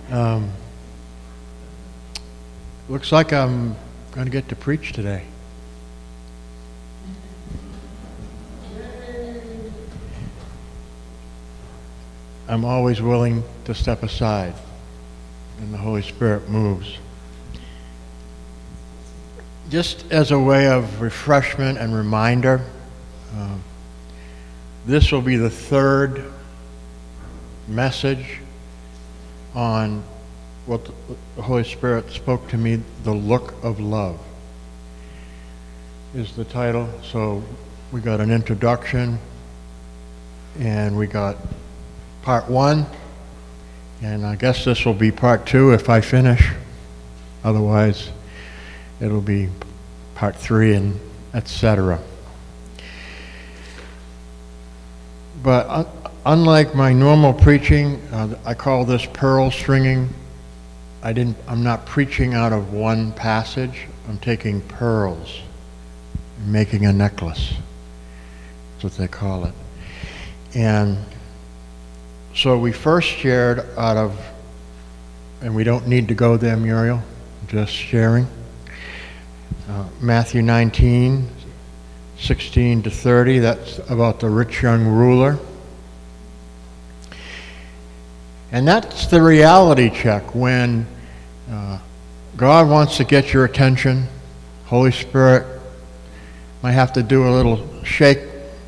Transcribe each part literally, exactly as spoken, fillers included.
Um, looks like I'm going to get to preach today. I'm always willing to step aside when the Holy Spirit moves. Just as a way of refreshment and reminder, uh, this will be the third message on what the Holy Spirit spoke to me, The Look of Love is the title. So we got an introduction, and we got part one, and I guess this will be part two if I finish. Otherwise, it'll be part three and et cetera. But uh, unlike my normal preaching, uh, I call this pearl stringing. I didn't. I'm not preaching out of one passage. I'm taking pearls and making a necklace. That's what they call it. And so we first shared out of, and we don't need to go there, Muriel, just sharing. Uh, Matthew nineteen, sixteen to thirty, that's about the rich young ruler. And that's the reality check when uh, God wants to get your attention. Holy Spirit might have to do a little shake,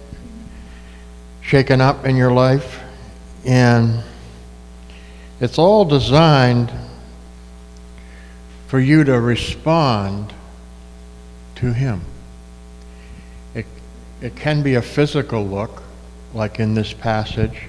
shaken up in your life. And it's all designed for you to respond to Him. It, it can be a physical look, like in this passage,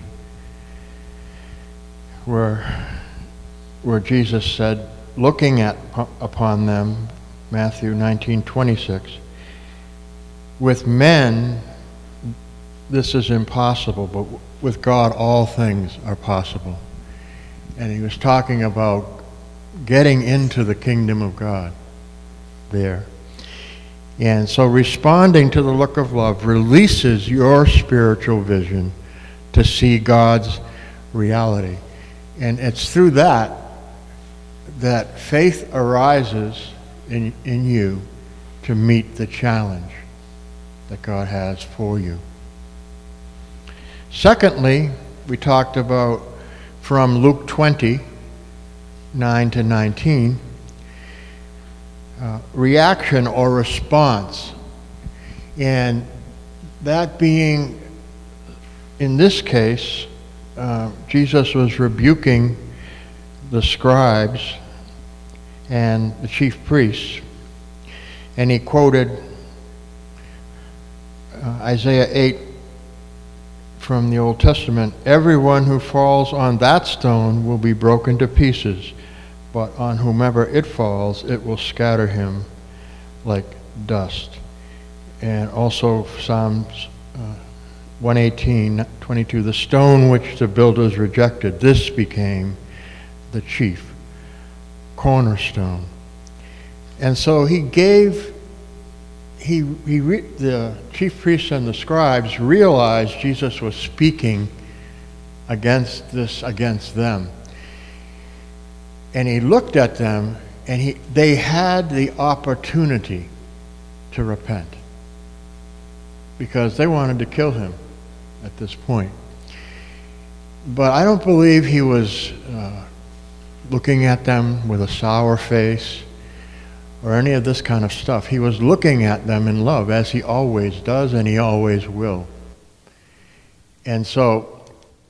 where, where Jesus said, looking at upon them, Matthew nineteen twenty-six, with men this is impossible, but with God all things are possible. And he was talking about getting into the kingdom of God there. And so responding to the look of love releases your spiritual vision to see God's reality. And it's through that that faith arises in, in you to meet the challenge that God has for you. Secondly, we talked about from Luke twenty, nine to nineteen, uh, reaction or response. And that being, in this case, uh, Jesus was rebuking the scribes and the chief priests. And he quoted uh, Isaiah eight, from the Old Testament, everyone who falls on that stone will be broken to pieces, but on whomever it falls, it will scatter him like dust. And also Psalms uh, one eighteen, twenty-two, the stone which the builders rejected, this became the chief cornerstone. And so he gave He, he re, the chief priests and the scribes realized Jesus was speaking against this, against them. And he looked at them, and he, they had the opportunity to repent because they wanted to kill him at this point. But I don't believe he was uh, looking at them with a sour face or any of this kind of stuff. He was looking at them in love, as he always does and he always will. And so,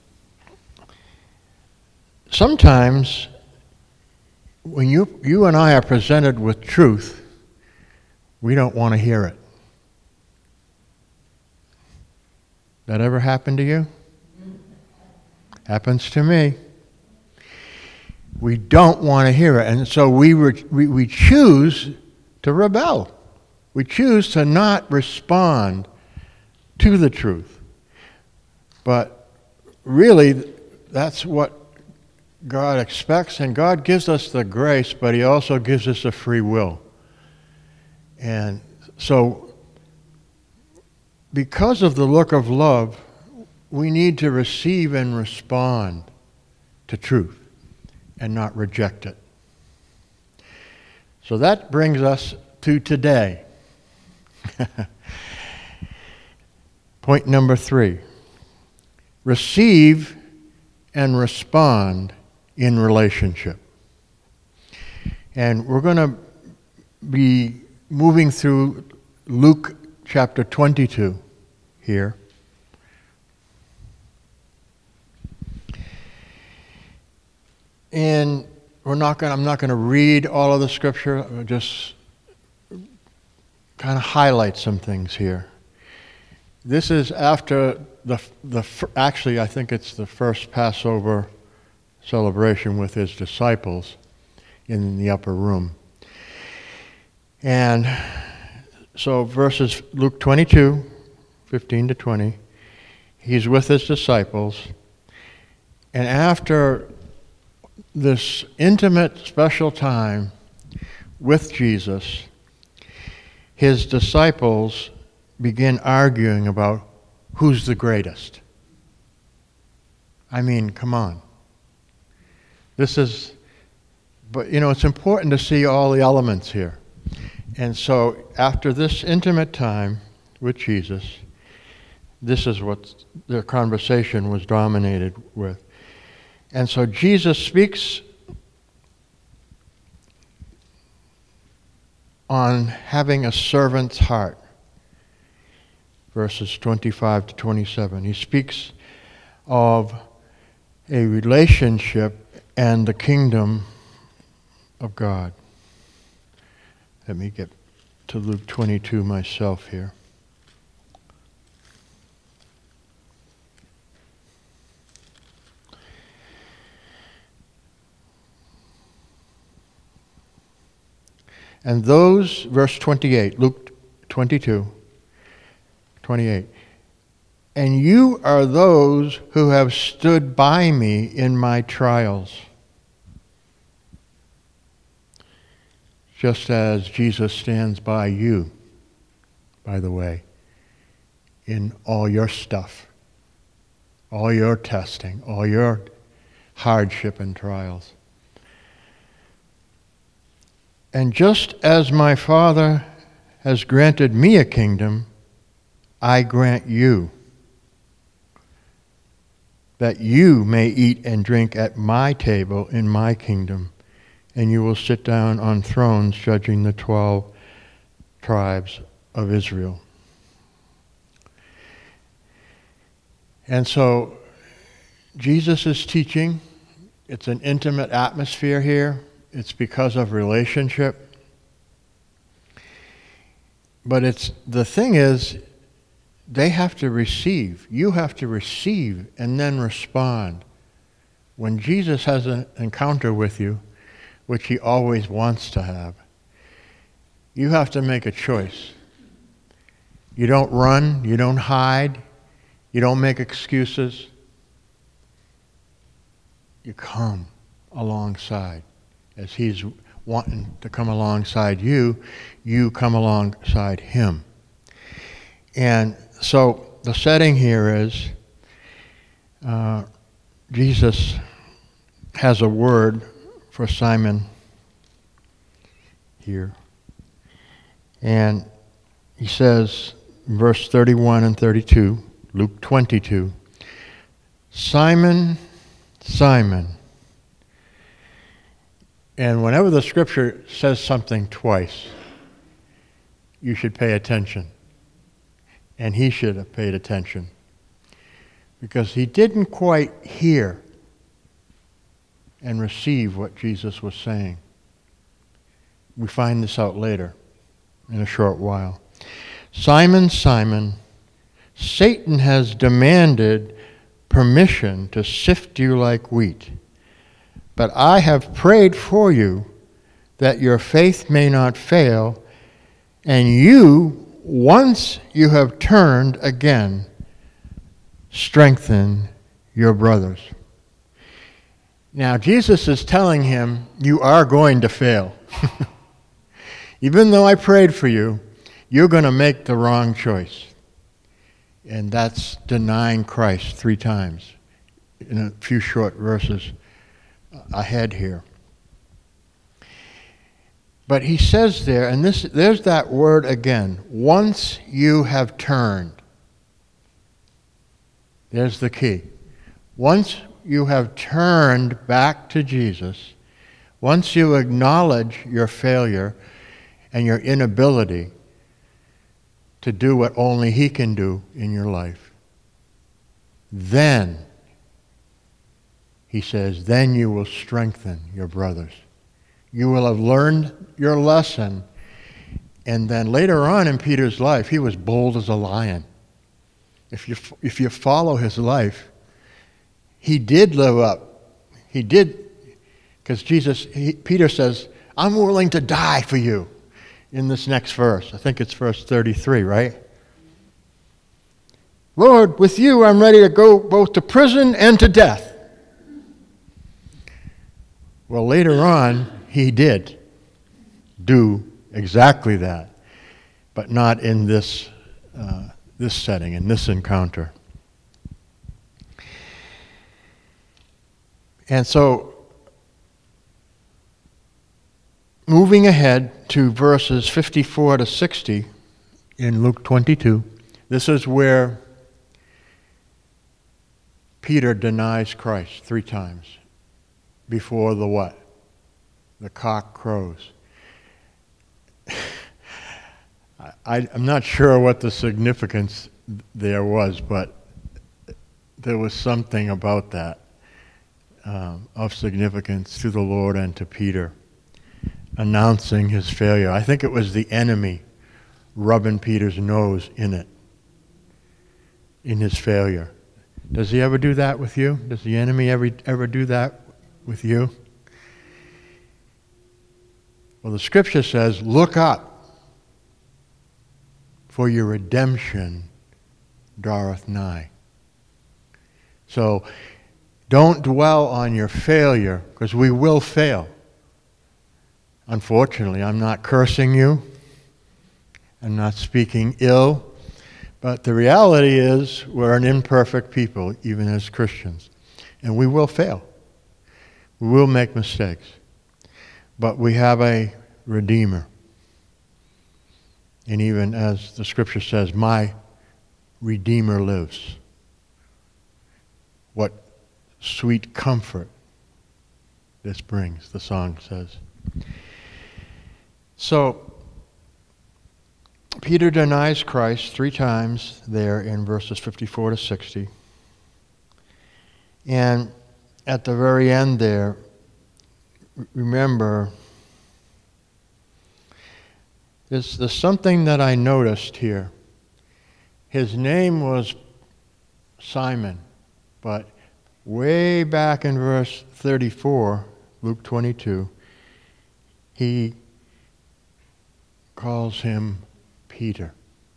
sometimes, when you, you and I are presented with truth, we don't want to hear it. That ever happened to you? Happens to me. We don't want to hear it, and so we, re- we we choose to rebel. We choose to not respond to the truth. But really, that's what God expects, and God gives us the grace, but He also gives us a free will. And so, because of the look of love, we need to receive and respond to truth. and not reject it. So that brings us to today. Point number three. Receive and respond in relationship. And we're going to be moving through Luke chapter twenty-two here. And we're not going I'm not going to read all of the scripture. I'll just kind of highlight some things here. This is after the the actually I think it's the first Passover celebration with his disciples in the upper room. And so verses Luke twenty-two, fifteen to twenty, he's with his disciples, and after this intimate, special time with Jesus, his disciples begin arguing about who's the greatest. I mean, come on. This is, but you know, it's important to see all the elements here. And so after this intimate time with Jesus, this is what their conversation was dominated with. And so Jesus speaks on having a servant's heart, verses twenty-five to twenty-seven. He speaks of a relationship and the kingdom of God. Let me get to Luke twenty-two myself here. And those, verse twenty-eight, Luke twenty-two, twenty-eight. And you are those who have stood by me in my trials. Just as Jesus stands by you, by the way, in all your stuff, all your testing, all your hardship and trials. And just as my Father has granted me a kingdom, I grant you, that you may eat and drink at my table in my kingdom, and you will sit down on thrones judging the twelve tribes of Israel. And so Jesus is teaching. It's an intimate atmosphere here. It's because of relationship. But it's the thing is, they have to receive. You have to receive and then respond. When Jesus has an encounter with you, which he always wants to have, you have to make a choice. You don't run, you don't hide, you don't make excuses. You come alongside. As he's wanting to come alongside you, you come alongside him. And so the setting here is uh, Jesus has a word for Simon here. And he says, verse thirty-one and thirty-two, Luke twenty-two, Simon, Simon. And whenever the scripture says something twice, you should pay attention. And he should have paid attention. Because he didn't quite hear and receive what Jesus was saying. We find this out later in a short while. Simon, Simon, Satan has demanded permission to sift you like wheat. But I have prayed for you that your faith may not fail, and you, once you have turned again, strengthen your brothers. Now, Jesus is telling him, you are going to fail. Even though I prayed for you, you're going to make the wrong choice. And that's denying Christ three times in a few short verses ahead here. But he says there, and this there's that word again, once you have turned. There's the key. Once you have turned back to Jesus, once you acknowledge your failure and your inability to do what only He can do in your life, then, he says, then you will strengthen your brothers. You will have learned your lesson. And then later on in Peter's life, he was bold as a lion. If you, if you follow his life, he did live up. He did, because Jesus, he, Peter says, I'm willing to die for you in this next verse. I think it's verse thirty-three, right? Lord, with you I'm ready to go both to prison and to death. Well, later on, he did do exactly that, but not in this uh, this setting, in this encounter. And so, moving ahead to verses fifty-four to sixty in Luke twenty-two, this is where Peter denies Christ three times before the what? The cock crows. I, I'm not sure what the significance there was, but there was something about that um, of significance to the Lord and to Peter, announcing his failure. I think it was the enemy rubbing Peter's nose in it, in his failure. Does he ever do that with you? Does the enemy ever, ever do that with you? Well, the scripture says, look up, for your redemption draweth nigh. So don't dwell on your failure, because we will fail. Unfortunately, I'm not cursing you. I'm not speaking ill. But the reality is we're an imperfect people, even as Christians. And we will fail. We will make mistakes. But we have a Redeemer. And even as the scripture says, my Redeemer lives. What sweet comfort this brings, the song says. So, Peter denies Christ three times there in verses fifty-four to sixty. And at the very end there, remember, there's, there's something that I noticed here. His name was Simon, but way back in verse thirty-four, Luke twenty-two, he calls him Peter.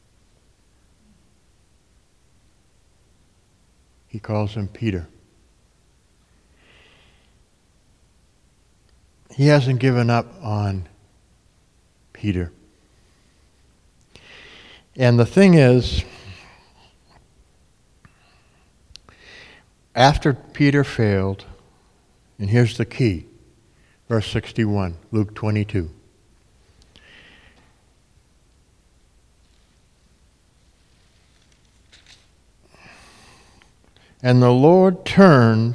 He calls him Peter. He hasn't given up on Peter. And the thing is, after Peter failed, and here's the key, verse sixty-one, Luke twenty-two. And the Lord turned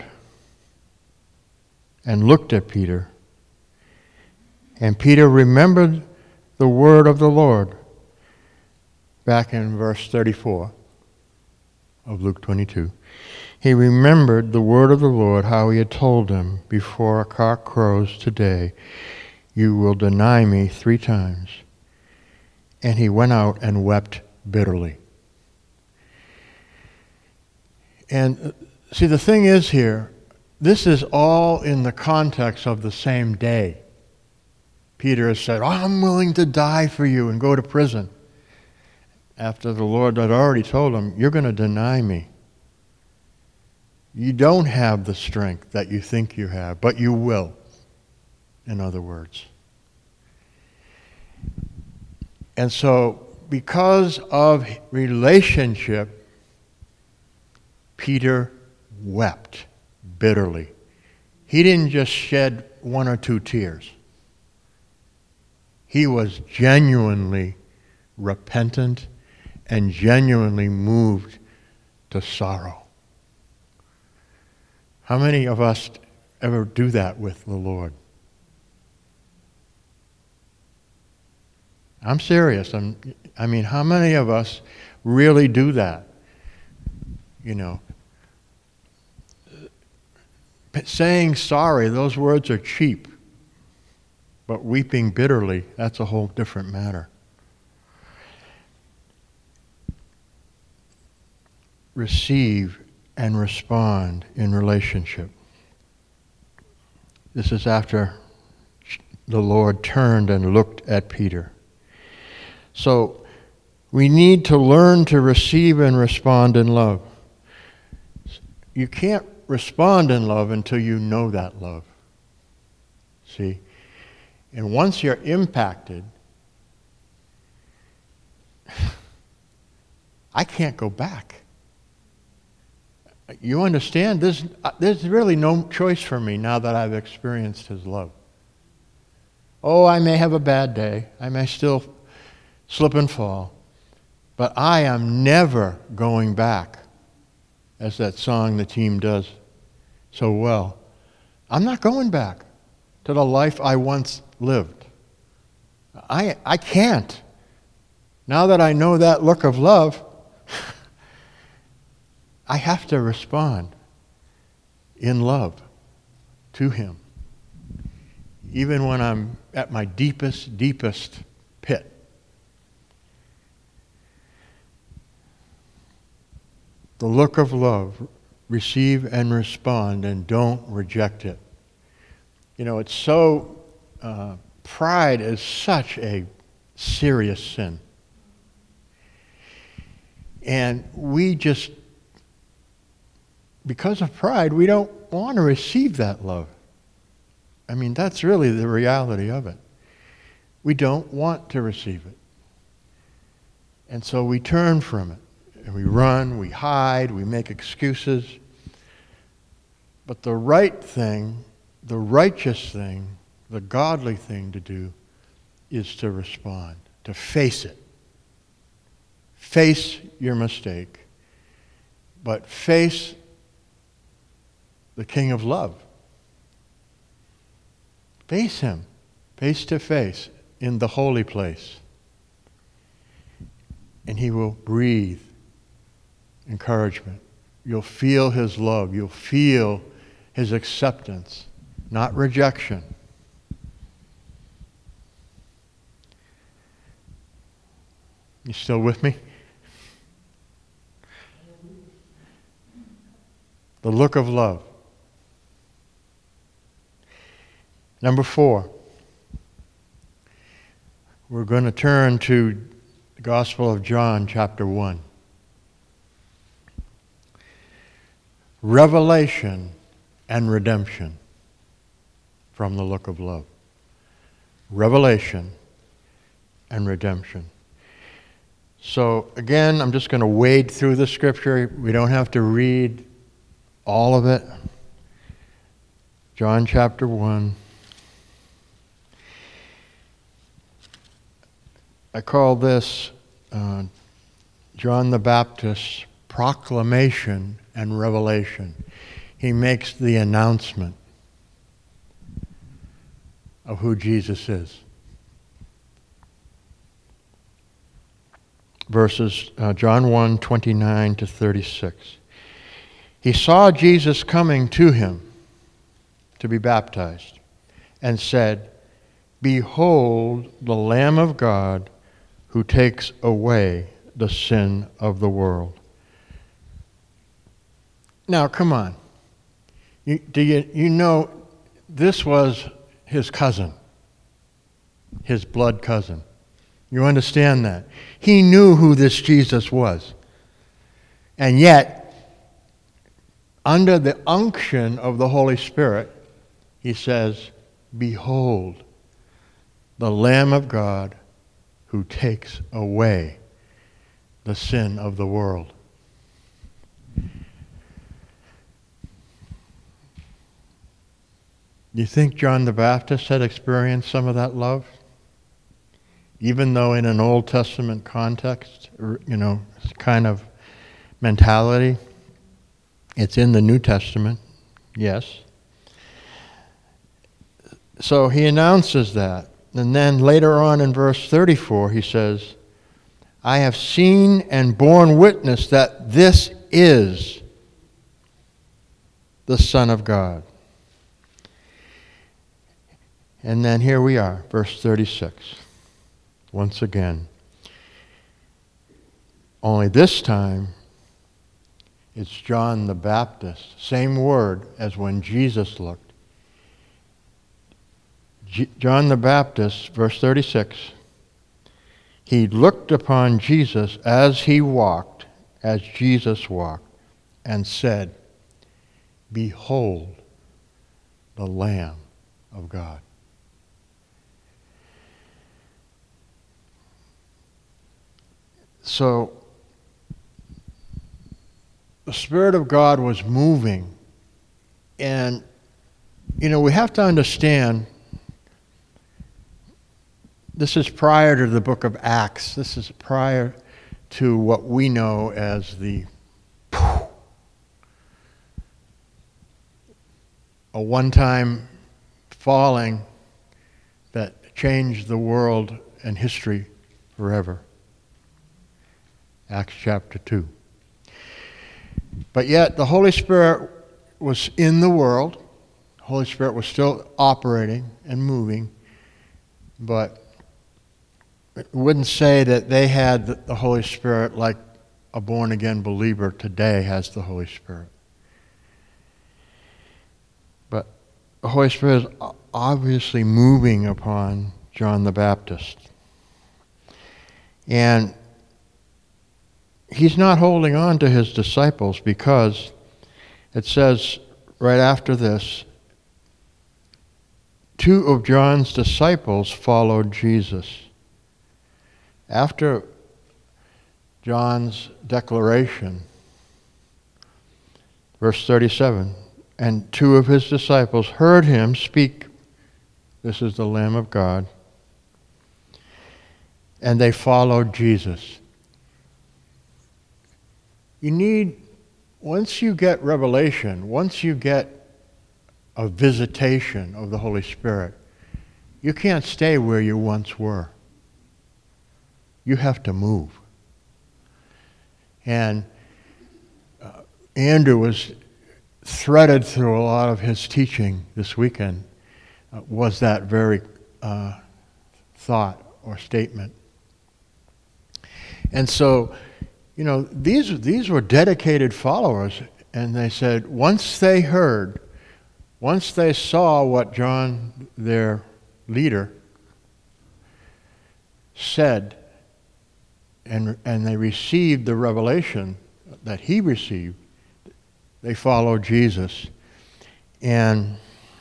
and looked at Peter, and Peter remembered the word of the Lord back in verse thirty-four of Luke twenty-two. He remembered the word of the Lord, how he had told him, before a cock crows today, you will deny me three times. And he went out and wept bitterly. And see, the thing is here, this is all in the context of the same day. Peter has said, oh, I'm willing to die for you and go to prison. After the Lord had already told him, you're going to deny me. You don't have the strength that you think you have, but you will, in other words. And so, because of relationship, Peter wept bitterly He didn't just shed one or two tears. He was genuinely repentant and genuinely moved to sorrow. How many of us ever do that with the Lord? I'm serious. I'm, I mean, how many of us really do that? You know, saying sorry, those words are cheap. But weeping bitterly, that's a whole different matter. Receive and respond in relationship. This is after the Lord turned and looked at Peter. So we need to learn to receive and respond in love. You can't respond in love until you know that love. See? And once you're impacted, I can't go back. You understand? There's, there's really no choice for me now that I've experienced His love. Oh, I may have a bad day. I may still slip and fall. But I am never going back, as that song the team does so well. I'm not going back to the life I once lived. I, I can't. Now that I know that look of love, I have to respond in love to Him, even when I'm at my deepest, deepest pit. The look of love, receive and respond, and don't reject it. You know, it's so, uh, pride is such a serious sin. And we just, because of pride, we don't want to receive that love. I mean, that's really the reality of it. We don't want to receive it. And so we turn from it. And we run, we hide, we make excuses. But the right thing, the righteous thing, the godly thing to do is to respond, to face it. Face your mistake, but face the King of Love. Face Him, face to face, in the holy place. And He will breathe encouragement. You'll feel His love. You'll feel His acceptance, not rejection. You still with me? The look of love. Number four, we're going to turn to the Gospel of John, chapter one. Revelation and redemption from the look of love. Revelation and redemption. So again, I'm just going to wade through the scripture. We don't have to read all of it. John chapter one. I call this uh, John the Baptist's proclamation and revelation. He makes the announcement of who Jesus is. Verses uh, John one, twenty-nine to thirty-six. He saw Jesus coming to him to be baptized and said, "Behold the Lamb of God who takes away the sin of the world." Now, come on. You, do you, you know this was his cousin, his blood cousin. You understand that? He knew who this Jesus was. And yet, under the unction of the Holy Spirit, he says, "Behold, the Lamb of God who takes away the sin of the world." You think John the Baptist had experienced some of that love? Even though in an Old Testament context, or, you know, kind of mentality, it's in the New Testament, yes. So he announces that. And then later on in verse thirty-four, he says, I have seen and borne witness that this is the Son of God. And then here we are, verse thirty-six. Once again. Only this time, it's John the Baptist. Same word as when Jesus looked. G- John the Baptist, verse thirty-six, he looked upon Jesus as he walked, as Jesus walked, and said, Behold, the Lamb of God. So, the Spirit of God was moving. And, you know, we have to understand, this is prior to the book of Acts. This is prior to what we know as the a one-time falling that changed the world and history forever. Acts chapter two. But yet the Holy Spirit was in the world. The Holy Spirit was still operating and moving, but it wouldn't say that they had the Holy Spirit like a born-again believer today has the Holy Spirit. But the Holy Spirit is obviously moving upon John the Baptist. And he's not holding on to his disciples because it says right after this, two of John's disciples followed Jesus. After John's declaration, verse thirty-seven, and two of his disciples heard him speak, this is the Lamb of God, and they followed Jesus. You need, once you get revelation, once you get a visitation of the Holy Spirit, you can't stay where you once were. You have to move. And uh, Andrew was threaded through a lot of his teaching this weekend, uh, was that very uh, thought or statement. And so, you know, these these were dedicated followers, and they said once they heard, once they saw what John, their leader, said, and and they received the revelation that he received, they followed Jesus. And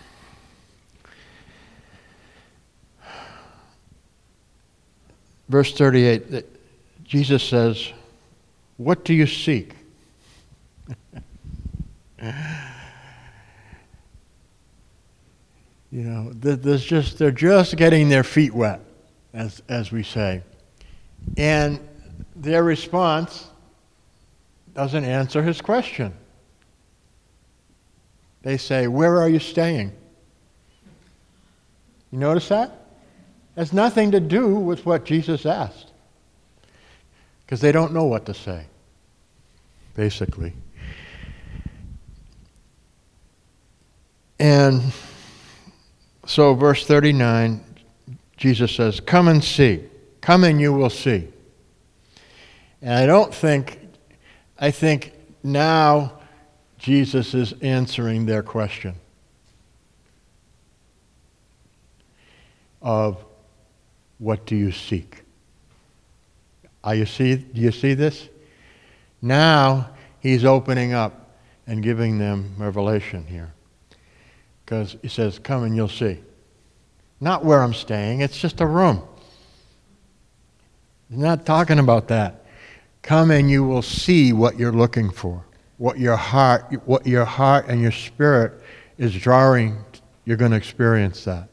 verse thirty-eight, Jesus says, what do you seek? You know, there's just they're just getting their feet wet, as as we say. And their response doesn't answer his question. They say, where are you staying? You notice that? It has nothing to do with what Jesus asked. Because they don't know what to say, basically. And so verse thirty-nine, Jesus says, come and see. Come and you will see. And I don't think, I think now Jesus is answering their question of what do you seek? Are you see, do you see this? Now he's opening up and giving them revelation here. Because he says, come and you'll see. Not where I'm staying, it's just a room. He's not talking about that. Come and you will see what you're looking for. What your heart, what your heart and your spirit is drawing you're going to experience that.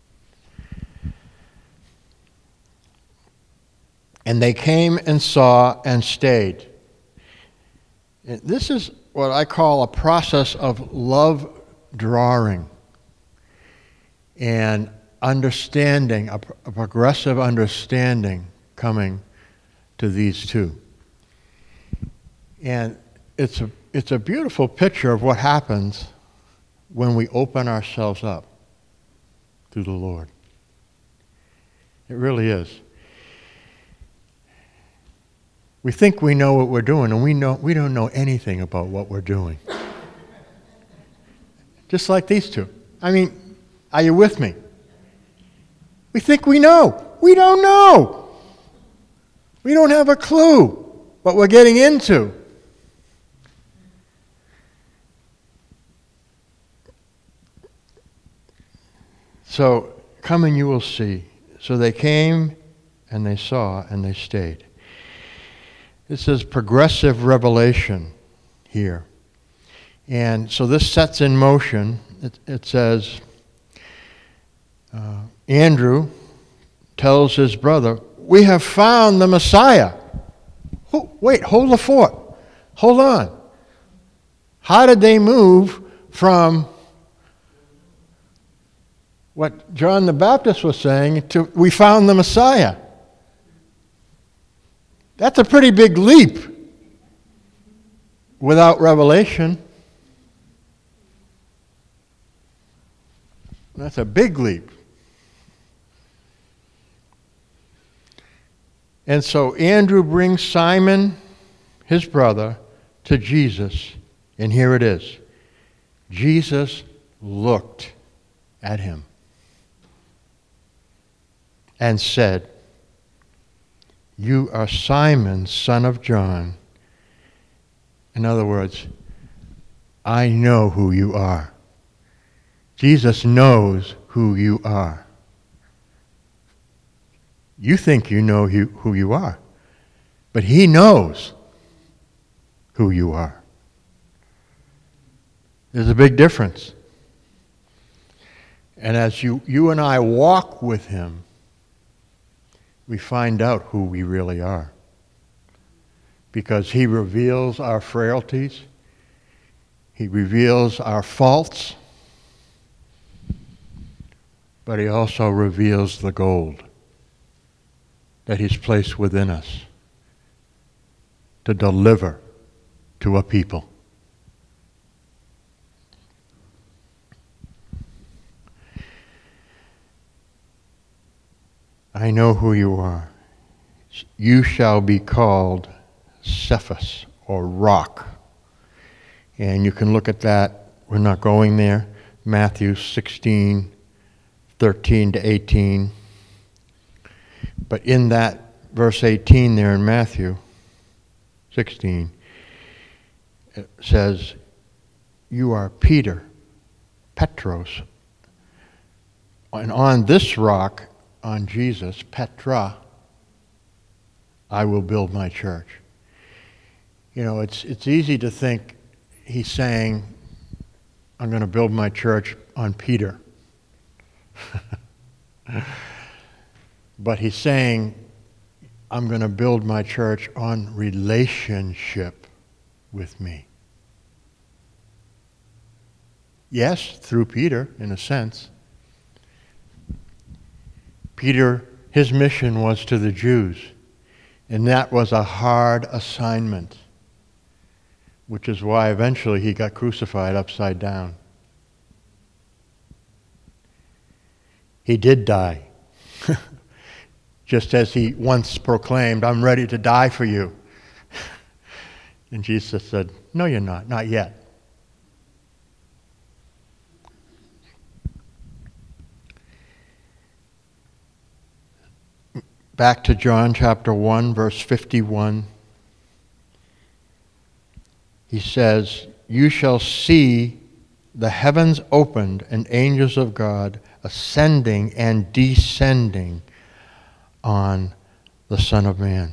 And they came and saw and stayed. And this is what I call a process of love drawing and understanding, a, a progressive understanding coming to these two. And it's a, it's a beautiful picture of what happens when we open ourselves up to the Lord. It really is. We think we know what we're doing, and we know we don't know anything about what we're doing. Just like these two. I mean, are you with me? We think we know. We don't know. We don't have a clue what we're getting into. So, come and you will see. So they came, and they saw, and they stayed. This is progressive revelation here. And so this sets in motion, it, it says, uh, Andrew tells his brother, we have found the Messiah. Oh, wait, hold the fort. Hold on. How did they move from what John the Baptist was saying to we found the Messiah? That's a pretty big leap without revelation. That's a big leap. And so Andrew brings Simon, his brother, to Jesus. And here it is. Jesus looked at him and said, you are Simon, son of John. In other words, I know who you are. Jesus knows who you are. You think you know who you are, but he knows who you are. There's a big difference. And as you, you and I walk with him, we find out who we really are. Because he reveals our frailties. He reveals our faults. But he also reveals the gold that he's placed within us to deliver to a people. I know who you are. You shall be called Cephas, or rock. And you can look at that. We're not going there. Matthew sixteen, thirteen to eighteen. But in that verse eighteen there in Matthew sixteen, it says, you are Peter, Petros. And on this rock, on Jesus, Petra, I will build my church. You know, it's it's easy to think he's saying, I'm going to build my church on Peter. But he's saying, I'm going to build my church on relationship with me. Yes, through Peter, in a sense. Peter, his mission was to the Jews, and that was a hard assignment, which is why eventually he got crucified upside down. He did die, just as he once proclaimed, I'm ready to die for you. And Jesus said, no, you're not, not yet. Back to John chapter one, verse fifty-one. He says, you shall see the heavens opened and angels of God ascending and descending on the Son of Man.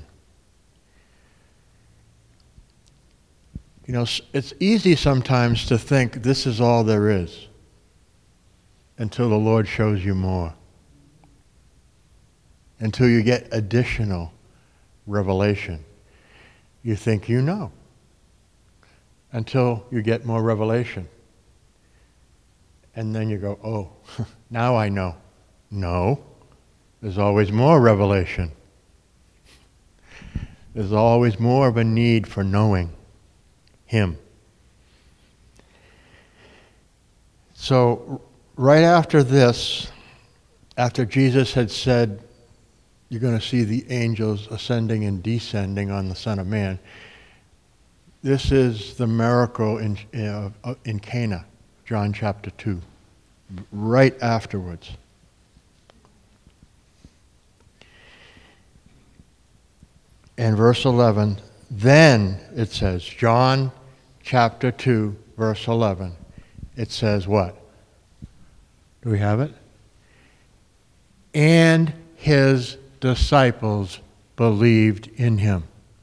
You know, it's easy sometimes to think this is all there is. until the Lord shows you more. Until you get additional revelation. You think you know. Until you get more revelation. And then you go, oh, now I know. No. There's always more revelation. There's always more of a need for knowing Him. So, right after this, after Jesus had said, you're going to see the angels ascending and descending on the Son of Man, this is the miracle in, uh, in Cana, John chapter two, right afterwards. And verse eleven, then it says, John chapter two, verse eleven, it says what? Do we have it? And his disciples believed in him.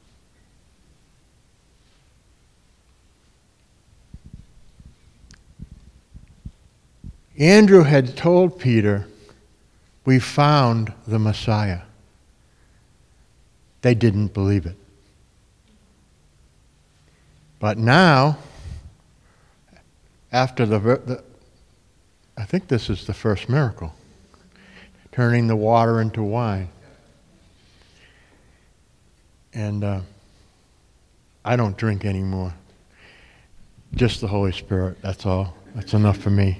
Andrew had told Peter, we found the Messiah. They didn't believe it. But now, after the, the I think this is the first miracle, turning the water into wine. And uh, I don't drink anymore. Just the Holy Spirit, that's all. That's enough for me.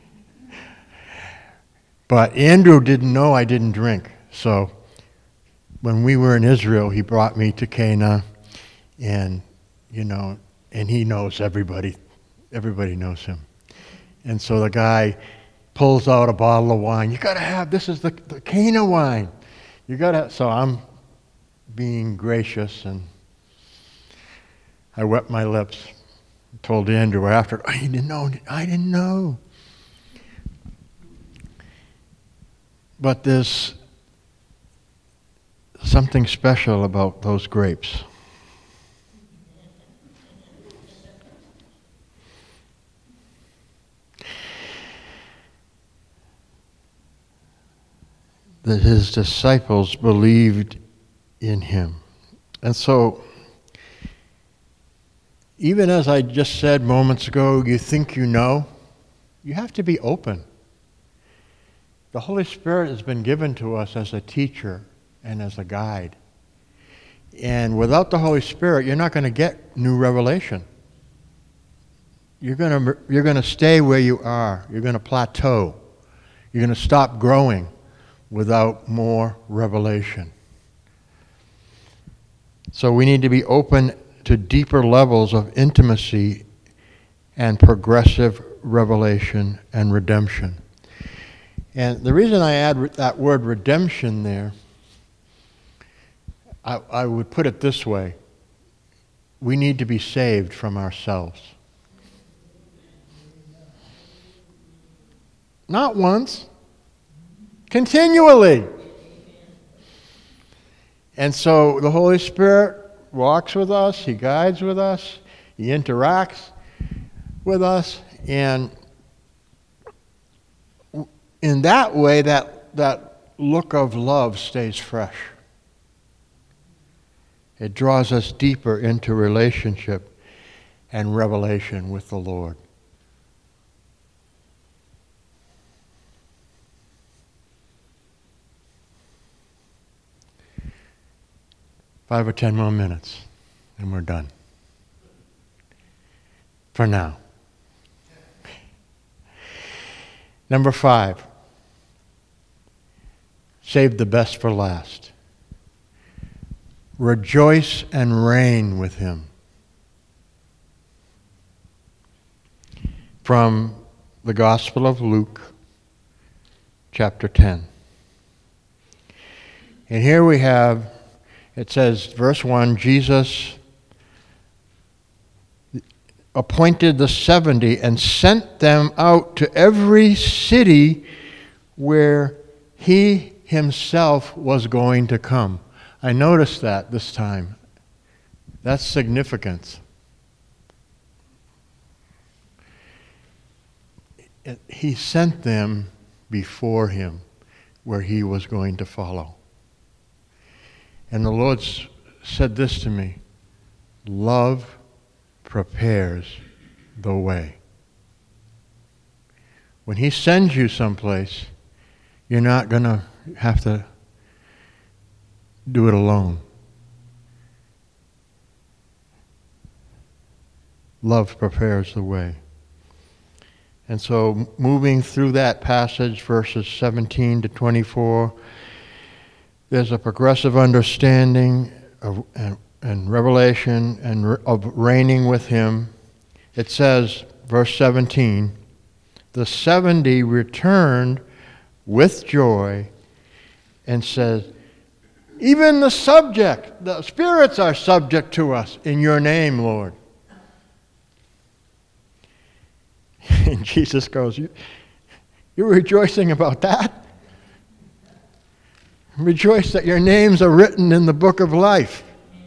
But Andrew didn't know I didn't drink. So when we were in Israel, he brought me to Cana, and, you know, and he knows everybody. Everybody knows him. And so the guy pulls out a bottle of wine. You got to have, this is the, the Cana wine. You got to, so I'm being gracious, and I wet my lips. Told Andrew after, I didn't know, I didn't know. But there's something special about those grapes. That his disciples believed in him. And so, even as I just said moments ago, you think you know, you have to be open. The Holy Spirit has been given to us as a teacher and as a guide. And without the Holy Spirit, you're not going to get new revelation. You're going to you're going to stay where you are. You're going to plateau. You're going to stop growing without more revelation. So we need to be open to deeper levels of intimacy and progressive revelation and redemption. And the reason I add re- that word redemption there, I, I would put it this way. We need to be saved from ourselves. Not once, continually. And so the Holy Spirit walks with us, He guides with us, He interacts with us, and in that way, that, that look of love stays fresh. It draws us deeper into relationship and revelation with the Lord. Five or ten more minutes, and we're done. For now. Number five. Save the best for last. Rejoice and reign with him. From the Gospel of Luke, chapter ten. And here we have, it says, verse one, Jesus appointed the seventy and sent them out to every city where he himself was going to come. I noticed that this time. That's significance. He sent them before him where he was going to follow. And the Lord said this to me: love prepares the way. When he sends you someplace, you're not going to have to do it alone. Love prepares the way. And so moving through that passage, verses seventeen to twenty-four, there's a progressive understanding of, and, and revelation and of reigning with him. It says, verse seventeen, the seventy returned with joy and says, even the subject, the spirits are subject to us in your name, Lord. And Jesus goes, you, you're rejoicing about that? Rejoice that your names are written in the book of life.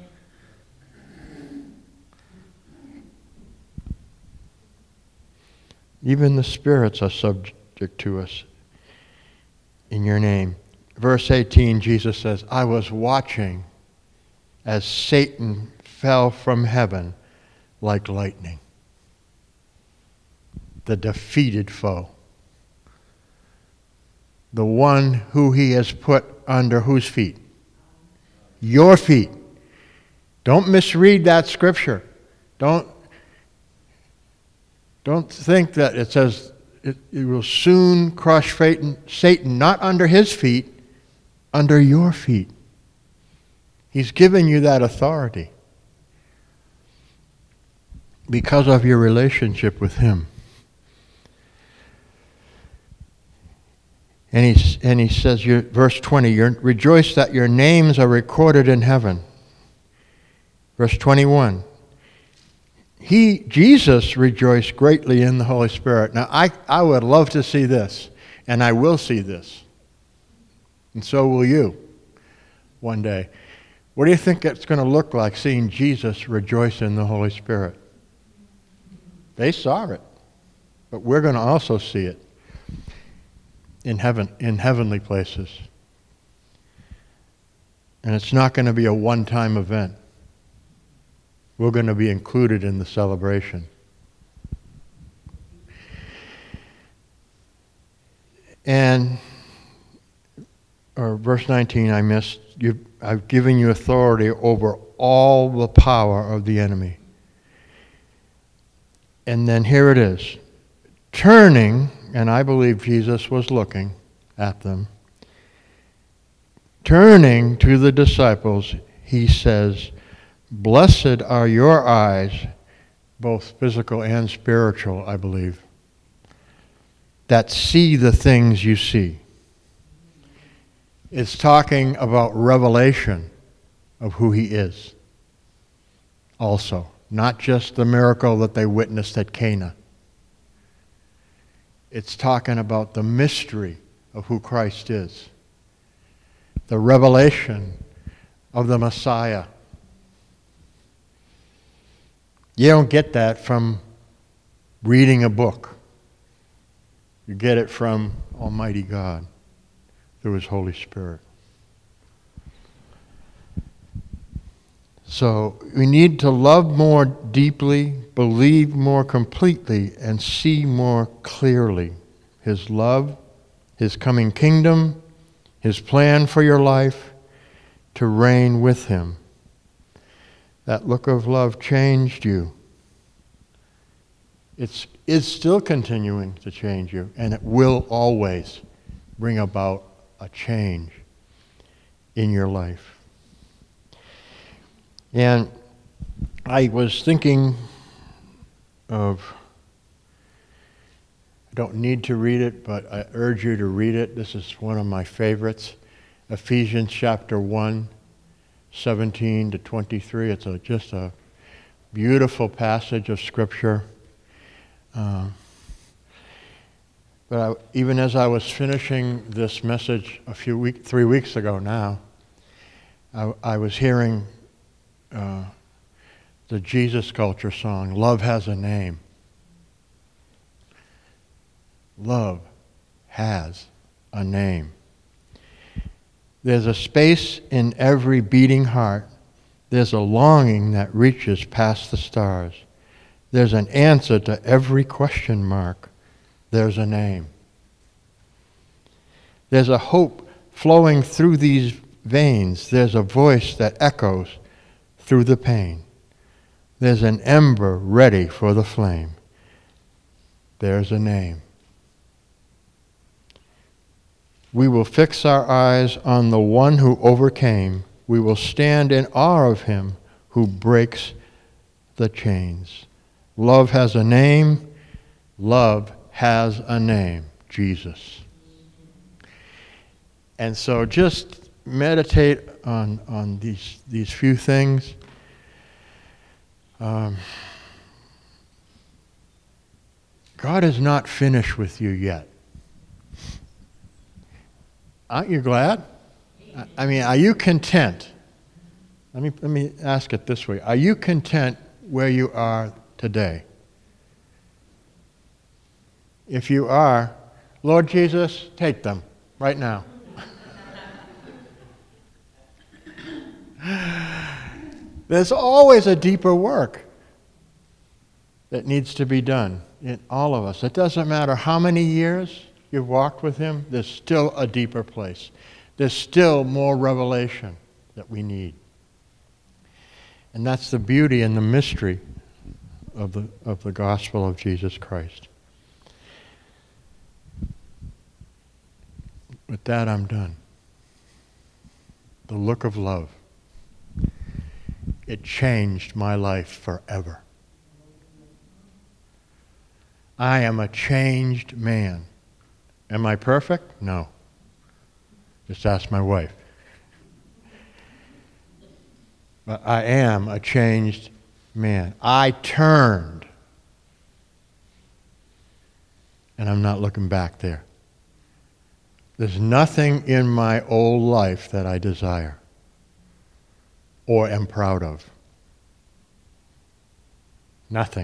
Even the spirits are subject to us in your name. Verse eighteen, Jesus says, I was watching as Satan fell from heaven like lightning. The defeated foe. The one who he has put under whose feet? Your feet. Don't misread that scripture. Don't, don't think that it says it, it will soon crush Satan, Satan, not under his feet, under your feet. He's given you that authority because of your relationship with him. And he, and he says, verse twenty, rejoice that your names are recorded in heaven. Verse twenty-one, he, Jesus, rejoiced greatly in the Holy Spirit. Now, I, I would love to see this, and I will see this. And so will you one day. What do you think it's going to look like seeing Jesus rejoice in the Holy Spirit? They saw it, but we're going to also see it in heaven, in heavenly places. And it's not going to be a one-time event. We're going to be included in the celebration. And, or verse nineteen, I missed, you, I've given you authority over all the power of the enemy. And then here it is. Turning, and I believe Jesus was looking at them, turning to the disciples, he says, blessed are your eyes, both physical and spiritual, I believe, that see the things you see. It's talking about revelation of who he is also, not just the miracle that they witnessed at Cana. It's talking about the mystery of who Christ is, the revelation of the Messiah. You don't get that from reading a book. You get it from Almighty God through his Holy Spirit. So we need to love more deeply, believe more completely, and see more clearly his love, his coming kingdom, his plan for your life, to reign with him. That look of love changed you. It's, it's still continuing to change you, and it will always bring about a change in your life. And I was thinking of, I don't need to read it, but I urge you to read it. This is one of my favorites. Ephesians chapter one, seventeen to twenty-three. It's a, just a beautiful passage of Scripture. Uh, but I, even as I was finishing this message a few week, three weeks ago now, I, I was hearing Uh, the Jesus Culture song, Love Has a Name. Love has a name. There's a space in every beating heart. There's a longing that reaches past the stars. There's an answer to every question mark. There's a name. There's a hope flowing through these veins. There's a voice that echoes through the pain. There's an ember ready for the flame. There's a name. We will fix our eyes on the one who overcame. We will stand in awe of him who breaks the chains. Love has a name. Love has a name. Jesus. And so just meditate on, on these, these few things. Um, God is not finished with you yet. Aren't you glad? I mean, are you content? Let me, let me ask it this way. Are you content where you are today? If you are, Lord Jesus, take them right now. There's always a deeper work that needs to be done in all of us. It doesn't matter how many years you've walked with him, there's still a deeper place. There's still more revelation that we need. And that's the beauty and the mystery of the, of the gospel of Jesus Christ. With that, I'm done. The look of love. It changed my life forever. I am a changed man. Am I perfect? No. Just ask my wife. But I am a changed man. I turned. And I'm not looking back there. There's nothing in my old life that I desire or am proud of. Nothing.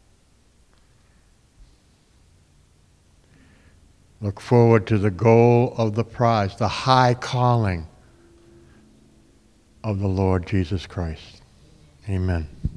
Look forward to the goal of the prize, the high calling of the Lord Jesus Christ. Amen.